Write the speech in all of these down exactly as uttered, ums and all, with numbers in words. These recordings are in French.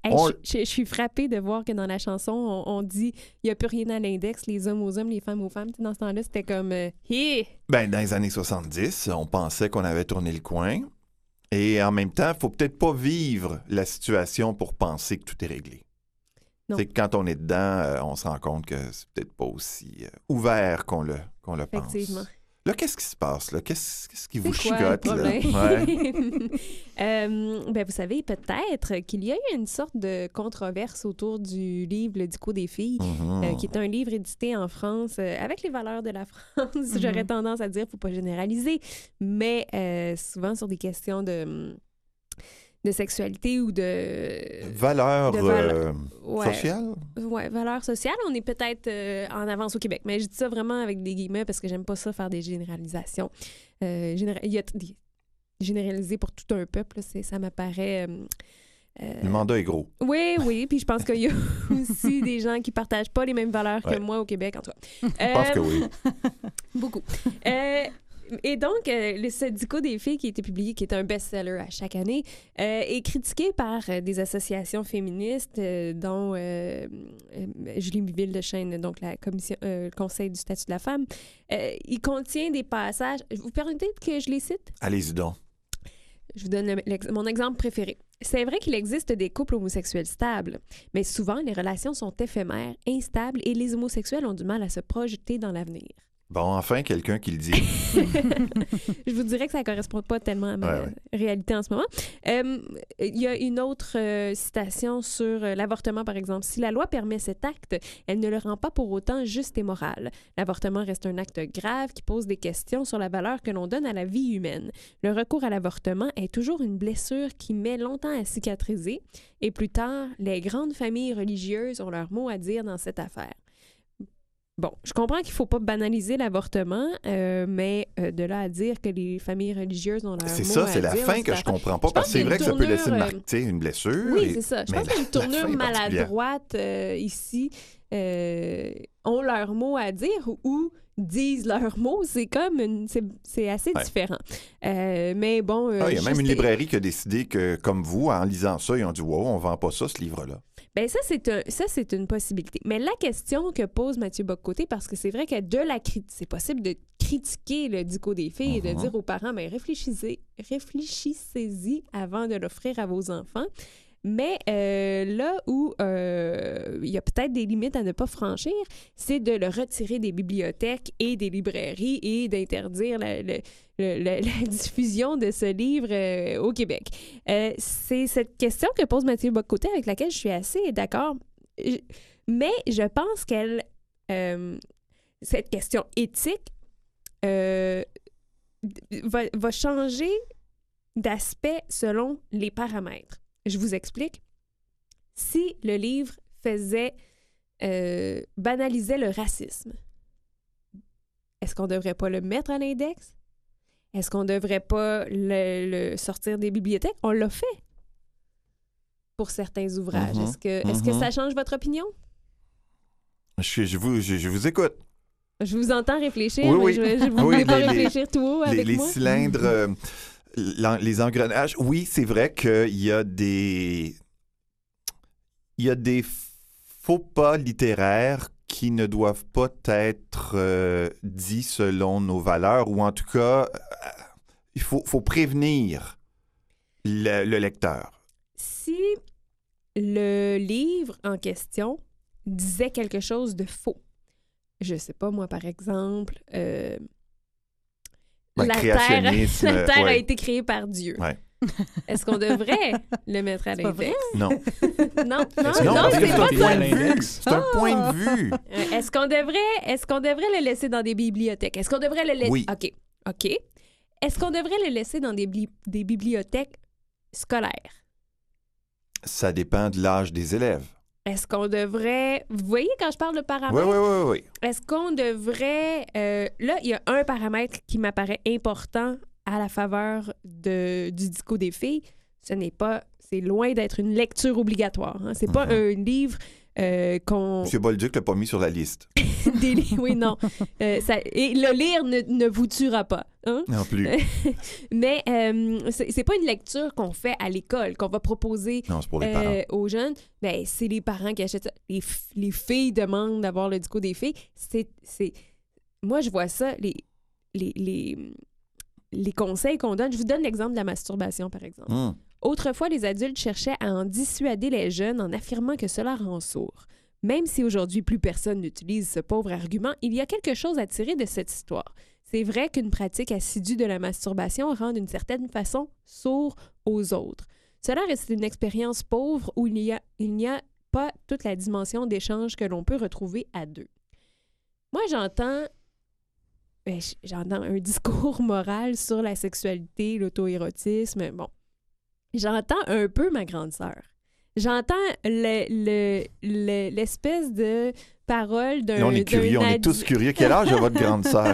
Hey, On- je, je- je suis frappée de voir que dans la chanson, on, on dit « il n'y a plus rien à l'index, les hommes aux hommes, les femmes aux femmes ». Dans ce temps-là, c'était comme euh, « hé Ben, dans les années soixante-dix, on pensait qu'on avait tourné le coin. Et en même temps, il faut peut-être pas vivre la situation pour penser que tout est réglé. Non. C'est que quand on est dedans, euh, on se rend compte que c'est peut-être pas aussi euh, ouvert qu'on le, qu'on le ». pense. Effectivement. Là, qu'est-ce qui se passe? Là? Qu'est-ce, qu'est-ce qui vous C'est quoi chicote? le problème? Là? Ouais. Euh, ben, vous savez peut-être qu'il y a eu une sorte de controverse autour du livre Le Dico des filles, Mhm. euh, qui est un livre édité en France euh, avec les valeurs de la France. Mhm. J'aurais tendance à dire, faut pas généraliser, mais euh, souvent sur des questions de, de sexualité ou de... Valeur de val- euh, Ouais. sociale? Ouais, valeurs sociales, on est peut-être euh, en avance au Québec. Mais je dis ça vraiment avec des guillemets parce que j'aime pas ça faire des généralisations. Euh, généra- il y a t- des- généraliser pour tout un peuple, là, c'est, ça m'apparaît... euh, euh, Le mandat est gros. Oui, oui. Puis je pense qu'il y a aussi des gens qui partagent pas les mêmes valeurs Ouais. que moi au Québec, en tout cas. Je pense que oui. Beaucoup. Euh, et donc, euh, le ce Dico des filles qui a été publié, qui est un best-seller à chaque année, euh, est critiqué par euh, des associations féministes, euh, dont euh, euh, Julie Ville-Dechaine, donc la commission, euh, le Conseil du statut de la femme. Euh, il contient des passages... Vous permettez que je les cite? Allez-y donc. Je vous donne le- l'ex- mon exemple préféré. C'est vrai qu'il existe des couples homosexuels stables, mais souvent les relations sont éphémères, instables et les homosexuels ont du mal à se projeter dans l'avenir. Bon, enfin, quelqu'un qui le dit. Je vous dirais que ça ne correspond pas tellement à ma Ouais, ouais. réalité en ce moment. Euh, Il y a une autre euh, citation sur euh, l'avortement, par exemple. Si la loi permet cet acte, elle ne le rend pas pour autant juste et moral. L'avortement reste un acte grave qui pose des questions sur la valeur que l'on donne à la vie humaine. Le recours à l'avortement est toujours une blessure qui met longtemps à cicatriser et plus tard, les grandes familles religieuses ont leur mot à dire dans cette affaire. Bon, je comprends qu'il ne faut pas banaliser l'avortement, euh, mais euh, de là à dire que les familles religieuses ont leur C'est mot ça, à c'est la dire fin dans que cette je affaire. comprends pas, Je parce que pense c'est qu'il y a vrai une que ça peut tournure, laisser euh, marquer une blessure. Oui, et- c'est ça. Je mais pense qu'il y a une la- la fin tournure est particulière. maladroite euh, ici. Euh, ont leur mot à dire ou disent leur mot. C'est comme une... C'est, c'est assez Ouais. différent. Euh, mais bon... euh, Ah, il y a même juste- une librairie qui a décidé que, comme vous, en lisant ça, ils ont dit « Wow, on vend pas ça, ce livre-là. Ben ça, c'est un, ça, c'est une possibilité. Mais la question que pose Mathieu Bock-Côté, parce que c'est vrai que de la crit- c'est possible de critiquer le dico des filles et de Mhm. dire aux parents, ben réfléchissez, réfléchissez-y avant de l'offrir à vos enfants. Mais euh, là où euh, il y a peut-être des limites à ne pas franchir, c'est de le retirer des bibliothèques et des librairies et d'interdire la, le- le- le- la diffusion de ce livre euh, au Québec. Euh, c'est cette question que pose Mathieu Bock-Côté avec laquelle je suis assez d'accord. Je- mais je pense qu'elle... euh, cette question éthique euh, d- va, va changer d'aspect selon les paramètres. Je vous explique. Si le livre faisait... euh, banalisait le racisme, est-ce qu'on ne devrait pas le mettre à l'index? Est-ce qu'on ne devrait pas le, le sortir des bibliothèques? On l'a fait pour certains ouvrages. Mhm, Est-ce que, est-ce que mhm. ça change votre opinion? Je, je vous, je, je vous écoute. Je vous entends réfléchir, Oui, mais oui. je, je vous Oui, voulez pas les- les- réfléchir tout haut Les, avec les moi? cylindres, euh, l'en- les engrenages. Oui, c'est vrai qu'il y a des... Il y a des faux pas littéraires qui ne doivent pas être euh, dits selon nos valeurs, ou en tout cas, euh, il faut, faut prévenir le, le lecteur. Si le livre en question disait quelque chose de faux, je sais pas, moi, par exemple, euh, Ben, la Terre, créationnisme, la Terre a ouais. été créée par Dieu. Ouais. Est-ce qu'on devrait le mettre à C'est pas vrai? l'index? Non. Non, non, Est-ce que non, parce que c'est c'est pas un ça. point de vue. L'index. C'est un point de vue. Euh, Est-ce qu'on devrait, est-ce qu'on devrait le laisser dans des bibliothèques? Est-ce qu'on devrait le laisser... Oui. OK, OK. Est-ce qu'on devrait le laisser dans des, bli- des bibliothèques scolaires? Ça dépend de l'âge des élèves. Est-ce qu'on devrait... Vous voyez quand je parle de paramètres? Oui, oui, oui, oui. Est-ce qu'on devrait... euh, là, il y a un paramètre qui m'apparaît important à la faveur de, du Dico des filles. Ce n'est pas... C'est loin d'être une lecture obligatoire. Hein. C'est pas Mhm. un livre euh, qu'on... M. Bolduc l'a pas mis sur la liste. Des li- oui, non. Euh, ça... Et le lire ne, ne vous tuera pas. Hein? Non plus. Mais euh, c'est, c'est pas une lecture qu'on fait à l'école, qu'on va proposer Non, c'est pour les euh, parents. aux jeunes. Ben, c'est les parents qui achètent ça. Les, f- les filles demandent d'avoir le dico des filles. C'est, c'est... Moi, je vois ça, les, les, les, les conseils qu'on donne. Je vous donne l'exemple de la masturbation, par exemple. Hum. Autrefois, les adultes cherchaient à en dissuader les jeunes en affirmant que cela rend sourd. Même si aujourd'hui plus personne n'utilise ce pauvre argument, il y a quelque chose à tirer de cette histoire. C'est vrai qu'une pratique assidue de la masturbation rend d'une certaine façon sourd aux autres. Cela reste une expérience pauvre où il y a, il n'y a pas toute la dimension d'échange que l'on peut retrouver à deux. Moi, j'entends, ben, j'entends un discours moral sur la sexualité, l'auto-érotisme. Bon, j'entends un peu ma grande sœur. J'entends le, le, le- l'espèce de parole d'un... Là, on est curieux, d'un on est adi- tous curieux. Quel âge a votre grande sœur?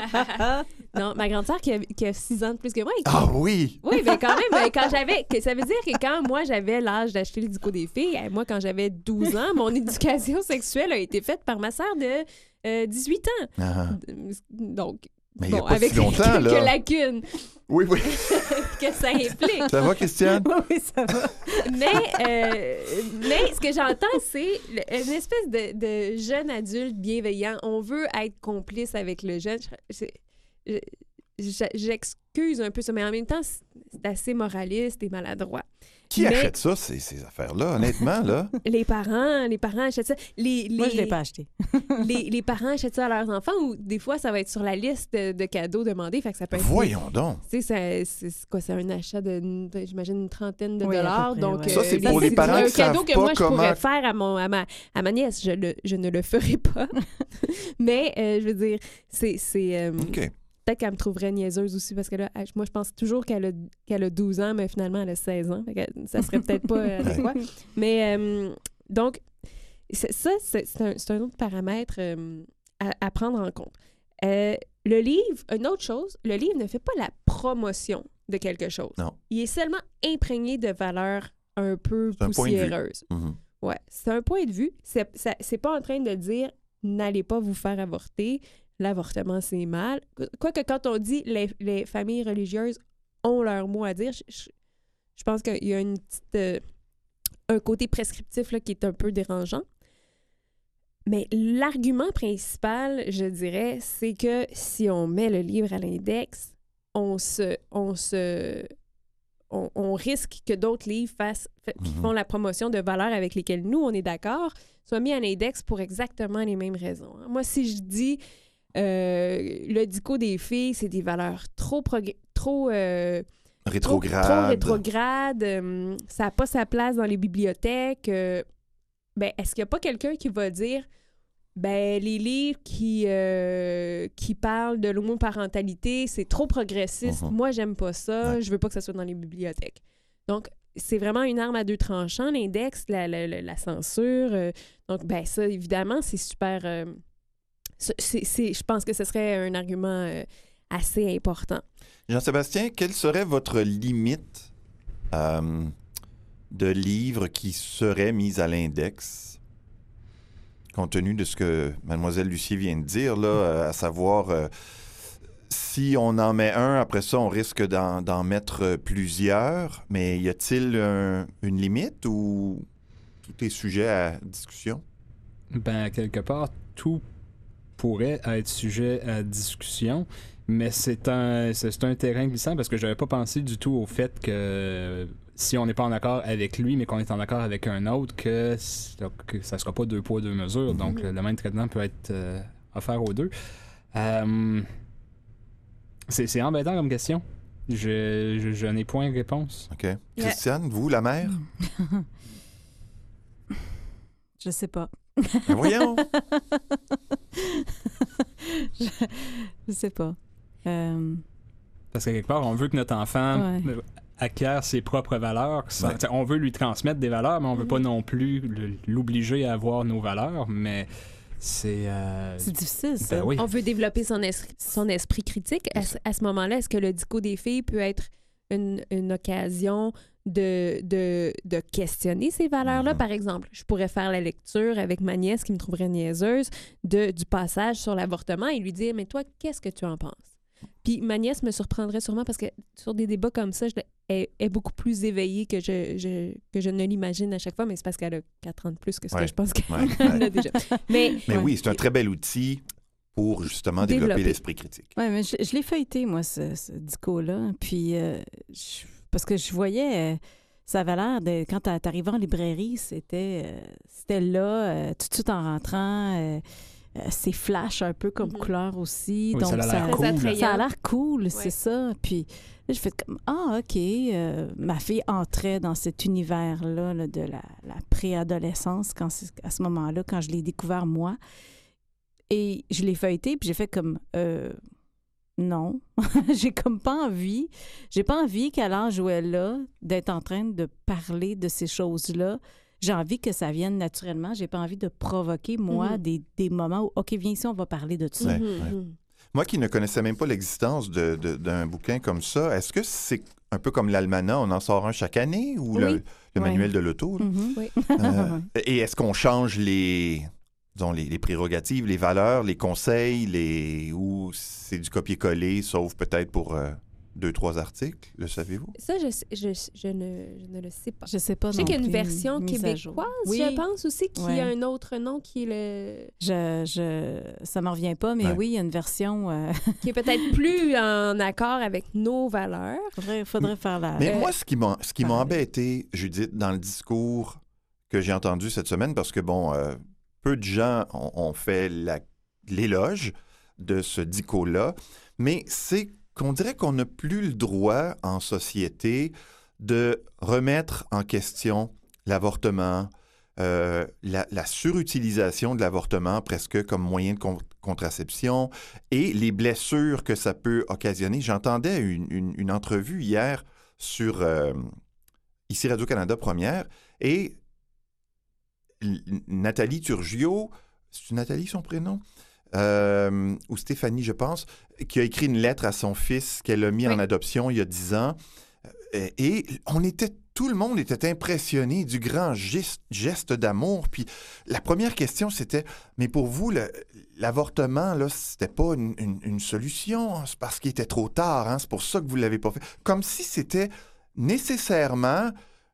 Non, ma grande sœur qui a, qui a six ans de plus que moi. et qui- Ah oui! Oui, mais quand même, euh, quand j'avais... que- Ça veut dire que quand moi, j'avais l'âge d'acheter le dico des filles, euh, moi, quand j'avais douze ans, mon éducation sexuelle a été faite par ma sœur de euh, dix-huit ans. Ah. Donc, Mais il y a bon, pas avec si longtemps, quelques là. lacunes Oui, oui. que ça implique. Ça va, Christiane? Oui, ça va. Mais, euh, mais ce que j'entends, c'est le- une espèce de, de jeune adulte bienveillant. On veut être complice avec le jeune. Je- je- je- J'excuse un peu ça, mais en même temps, c'est c'est assez moraliste et maladroit. Qui Mais- achète ça, ces, ces affaires-là, honnêtement, là? Les parents, les parents achètent ça. Les, les, Moi, je ne l'ai pas acheté. les, les parents achètent ça à leurs enfants ou des fois, ça va être sur la liste de, de cadeaux demandés. Fait que ça peut être... Voyons donc. Tu sais, ça- c'est c'est quoi? C'est un achat de, de- j'imagine, une trentaine de Oui, à peu dollars. près, donc, ouais. Ça, c'est euh, pour les parents un qui cadeau savent que pas moi, je comment- pourrais faire à, mon, à, ma, à ma nièce. Je, le, je ne le ferai pas. Mais, euh, je veux dire, c'est... c'est euh, OK. peut-être qu'elle me trouverait niaiseuse aussi, parce que là, elle- moi, je pense toujours qu'elle a, qu'elle a douze ans, mais finalement, elle a seize ans. Fait que ça serait peut-être pas euh, adéquat. Mais, euh, donc, c'est- ça, c'est, c'est, un, c'est un autre paramètre euh, à, à prendre en compte. Euh, le livre, une autre chose, le livre ne fait pas la promotion de quelque chose. Non. Il est seulement imprégné de valeurs un peu C'est un point de vue. poussiéreuses. Mhm. Ouais, c'est un point de vue. C'est, ça- c'est pas en train de dire n'allez pas vous faire avorter, l'avortement c'est mal. Quoique quand on dit les, les familles religieuses ont leur mot à dire, je, je- je pense qu'il y a une petite, euh, un côté prescriptif là, qui est un peu dérangeant. Mais l'argument principal, je dirais, c'est que si on met le livre à l'index, on se, on se, on, on risque que d'autres livres fassent, fa- qui Mhm. font la promotion de valeurs avec lesquelles nous, on est d'accord, soient mis à l'index pour exactement les mêmes raisons. Moi, si je dis euh, le dico des filles, c'est des valeurs trop, progr- trop, euh, trop, Rétrograde. trop rétrogrades, euh, ça n'a pas sa place dans les bibliothèques. euh, ben, est-ce qu'il n'y a pas quelqu'un qui va dire ben les livres qui, euh, qui parlent de l'homoparentalité, c'est trop progressiste, Mhm. moi j'aime pas ça, Ouais. je veux pas que ça soit dans les bibliothèques. Donc, c'est vraiment une arme à deux tranchants, l'index, la, la, la- la censure. euh, donc, ben ça, évidemment, c'est super... euh, c'est, c'est- c'est- je pense que ce serait un argument euh, assez important. Jean-Sébastien, quelle serait votre limite euh, de livres qui seraient mis à l'index? Compte tenu de ce que Mademoiselle Lucier vient de dire, là, euh, à savoir, euh, si on en met un, après ça, on risque d'en, d'en mettre euh, plusieurs, mais y a-t-il un- une limite ou tout est sujet à discussion? Ben, quelque part, tout pourrait être sujet à discussion, mais c'est un, c'est, c'est un terrain glissant parce que j'avais pas pensé du tout au fait que si on n'est pas en accord avec lui, mais qu'on est en accord avec un autre, que, c- que ça sera pas deux poids, deux mesures. Mhm. Donc, le même traitement peut être euh, offert aux deux. Euh, c'est, c'est embêtant comme question. Je, je, je n'ai point de réponse. OK. Christiane, vous, la mère? Je sais pas. Ben voyons! je, je sais pas. Euh, Parce que quelque part, on veut que notre enfant Ouais. euh, acquiert ses propres valeurs. Sans- Ouais. t'sais, On veut lui transmettre des valeurs, mais on veut pas non plus le- l'obliger à avoir nos valeurs. Mais c'est... euh, c'est difficile, ça. ben oui. On veut développer son, es- son esprit critique. À, ce- à ce moment-là, est-ce que le dico des filles peut être une, une occasion de, de, de questionner ces valeurs-là. Mm-hmm. Par exemple, je pourrais faire la lecture avec ma nièce qui me trouverait niaiseuse de, du passage sur l'avortement et lui dire « Mais toi, qu'est-ce que tu en penses? » Puis ma nièce me surprendrait sûrement parce que sur des débats comme ça, je, elle est beaucoup plus éveillée que je, je, que je ne l'imagine à chaque fois, mais c'est parce qu'elle a quatre ans de plus que ce ouais. que je pense qu'elle ouais, ouais. a déjà. Mais, mais ouais. oui, c'est un très bel outil pour justement développer, Développer. l'esprit critique. Oui, mais je, je l'ai feuilleté, moi, ce, ce dico-là. Puis, euh, je, parce que je voyais, euh, ça avait l'air de. Quand t'arrivais en librairie, c'était, euh, c'était là, euh, tout de suite en rentrant. Euh, euh, c'est flash un peu comme Mm-hmm. couleur aussi. Oui, donc, ça a l'air ça, cool. ça a l'air cool, Ouais. c'est ça. Puis, là, je fais comme Ah, OK. Euh, ma fille entrait dans cet univers-là là, de la, la préadolescence quand c'est, à ce moment-là, quand je l'ai découvert moi. Et je l'ai feuilleté, puis j'ai fait comme euh, non, j'ai comme pas envie. J'ai pas envie qu'à l'âge où elle a, d'être en train de parler de ces choses-là. J'ai envie que ça vienne naturellement. J'ai pas envie de provoquer, moi, Mm-hmm. des, des moments où, OK, viens ici, on va parler de ça. Ouais, Mm-hmm. ouais. Moi qui ne connaissais même pas l'existence de, de, d'un bouquin comme ça, est-ce que c'est un peu comme l'almanach, on en sort un chaque année, ou Oui. le, le Ouais. manuel de l'auto? là? Mhm. Oui. Euh, et est-ce qu'on change les, disons, les, les prérogatives, les valeurs, les conseils, les ou c'est du copier-coller, sauf peut-être pour euh, deux, trois articles, le savez-vous? Ça, je, sais- je, je, ne, je ne le sais pas. Je sais pas Je sais non qu'il y a une plus, version mise à jour. québécoise, Oui, je pense aussi, qui Ouais. a un autre nom qui est le je, je, ça m'en revient pas, mais Ouais. oui, il y a une version... Euh, qui est peut-être plus en accord avec nos valeurs. faudrait, faudrait faire la... Mais Euh, moi, ce qui m'a, ce qui m'a pareil. embêté, Judith, dans le discours que j'ai entendu cette semaine, parce que, bon, euh, peu de gens ont, ont fait la, l'éloge de ce dico-là, mais c'est qu'on dirait qu'on n'a plus le droit en société de remettre en question l'avortement, euh, la, la surutilisation de l'avortement presque comme moyen de con- contraception et les blessures que ça peut occasionner. J'entendais une, une, une entrevue hier sur euh, ici Radio-Canada Première et L- Nathalie Turgio, c'est Nathalie son prénom? Euh, ou Stéphanie, je pense, qui a écrit une lettre à son fils qu'elle a mis Oui. en adoption il y a dix ans. Euh, Et on était, tout le monde était impressionné du grand geste, geste d'amour. Puis la première question, c'était, mais pour vous, le- l'avortement, là, c'était pas une, une- une solution, c'est parce qu'il était trop tard, hein, c'est pour ça que vous l'avez pas fait. Comme si c'était nécessairement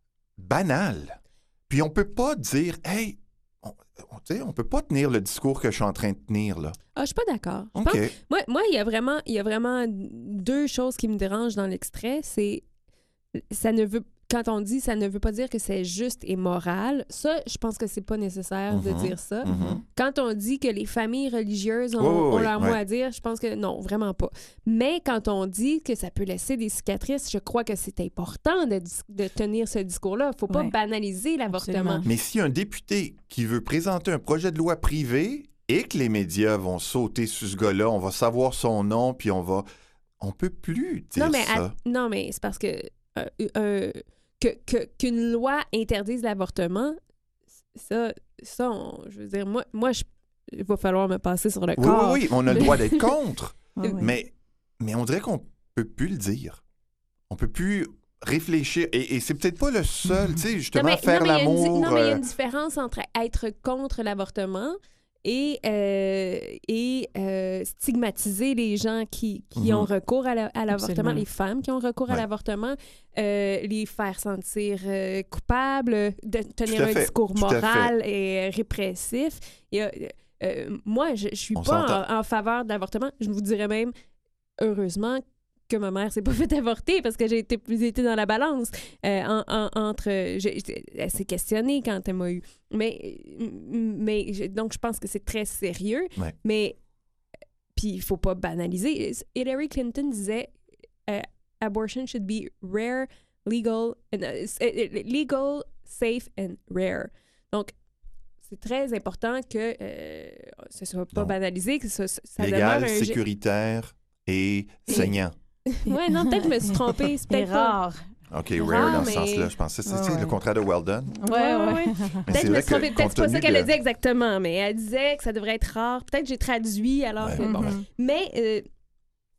banal. Puis on peut pas dire, hey, on, on, tu sais, on peut pas tenir le discours que je suis en train de tenir, là. Ah, je suis pas d'accord. Je OK. pense- Moi, moi, il y a vraiment, il y a vraiment deux choses qui me dérangent dans l'extrait. C'est, ça ne veut, quand on dit, ça ne veut pas dire que c'est juste et moral. Ça, je pense que c'est pas nécessaire de Mhm. dire ça. Mhm. Quand on dit que les familles religieuses ont, Oui, oui, ont oui, leur oui. mot à dire, je pense que non, vraiment pas. Mais quand on dit que ça peut laisser des cicatrices, je crois que c'est important de, dis- de tenir ce discours-là. Il faut pas Ouais. banaliser l'avortement. Absolument. Mais si un député qui veut présenter un projet de loi privé et que les médias vont sauter sur ce gars-là, on va savoir son nom, puis on va... On peut plus dire Non, mais, ça. att- non, mais c'est parce que, euh, euh, que, que- qu'une loi interdise l'avortement, ça, ça on- je veux dire, moi, moi je, il va falloir me passer sur le Oui, corps. oui, oui, on a le droit d'être contre, Ah ouais. mais, mais on dirait qu'on peut plus le dire. On peut plus réfléchir. Et, et c'est peut-être pas le seul, tu sais, Non, justement, mais, faire non, mais il y a une di- l'amour... non, mais il y a euh, une différence entre être contre l'avortement et, euh, et euh, stigmatiser les gens qui, qui Mhm. ont recours à, la- à l'avortement, Absolument. les femmes qui ont recours à Ouais. l'avortement, euh, les faire sentir euh, coupables, de tenir Tout à un fait, discours tout à moral et répressif. Il y a, euh, moi, je, je suis On pas s'entend. en, en faveur de l'avortement. Je vous dirais même, heureusement, que ma mère s'est pas fait avorter parce que j'ai été plus été dans la balance euh, en- en- entre j'ai- j'ai- elle s'est questionnée quand elle m'a eu mais mais je- donc je pense que c'est très sérieux Ouais. mais puis il faut pas banaliser. Hillary Clinton disait euh, abortion should be rare, legal and, uh, s- uh, legal, safe and rare. Donc c'est très important que euh, ce soit pas Donc, banalisé, que ça, ça légal, demeure un gé- sécuritaire et saignant. Ouais, non, peut-être que je me suis trompée. C'est Et peut-être pas... rare. OK, Rare, rare dans ce mais- sens-là. Je pensais que c'était Ouais, ouais. le contraire de well done. Ouais, ouais. Mais Peut-être c'est que je me vrai suis trompée. que Peut-être compte c'est pas ça tenu qu'elle a de- dit exactement, mais elle disait que ça devrait être rare. Peut-être que j'ai traduit alors Ouais. que bon. Mhm. Mais, euh,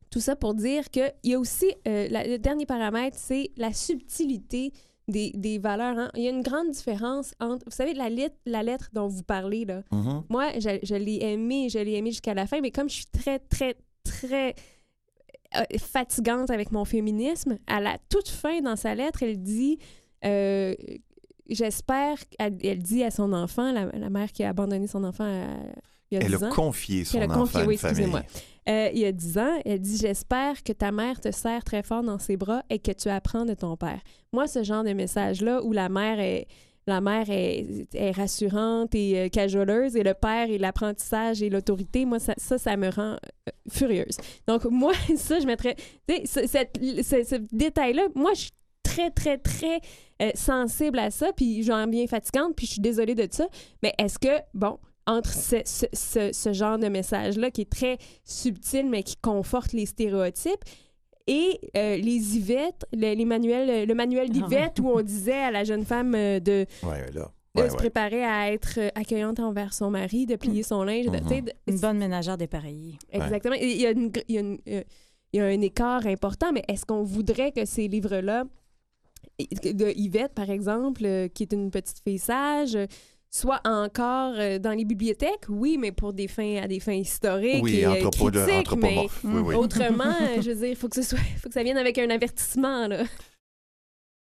tout ça pour dire qu'il y a aussi, euh, la, le dernier paramètre, c'est la subtilité des, des valeurs. Hein. Il y a une grande différence entre, vous savez, la, lit- la lettre dont vous parlez, là. Mm-hmm. Moi, je, je l'ai aimée, je l'ai aimée jusqu'à la fin, mais comme je suis très, très, très euh, fatigante avec mon féminisme, à la toute fin, dans sa lettre, elle dit... Euh, j'espère... Elle, elle dit à son enfant, la, la mère qui a abandonné son enfant à, il y a Elle dix a ans... confié son Elle a enfant confié, à une oui, famille. excusez-moi. Euh, il y a dix ans, elle dit « J'espère que ta mère te serre très fort dans ses bras et que tu apprends de ton père. » Moi, ce genre de message-là où la mère est, la mère est, est rassurante et euh, cajoleuse et le père est l'apprentissage et l'autorité, moi, ça, ça, ça me rend euh, furieuse. Donc, moi, ça, je mettrais... Tu sais, ce, cette- ce, ce détail-là, moi, je suis très, très, très euh, sensible à ça, puis j'en bien fatigante, puis je suis désolée de ça. Mais est-ce que, bon... entre ce, ce, ce, ce genre de message-là qui est très subtil, mais qui conforte les stéréotypes, et euh, les Yvette, le, les manuels, le manuel d'Yvette, où on disait à la jeune femme euh, de, Ouais, là. de Ouais, se ouais. préparer à être euh, accueillante envers son mari, de plier son linge. de- Mhm. tu sais, de- Une bonne ménagère dépareillée. Exactement. Il y a, une gr- il y a une, euh, il y a un écart important, mais est-ce qu'on voudrait que ces livres-là, de Yvette, par exemple, euh, qui est une petite fille sage, euh, soit encore euh, dans les bibliothèques? Oui, mais pour des fins, à des fins historiques Oui, et euh, anthropo- critiques, mais anthropomorphe. Oui, oui. autrement, euh, je veux dire, il faut que ce soit, faut que ça vienne avec un avertissement, là.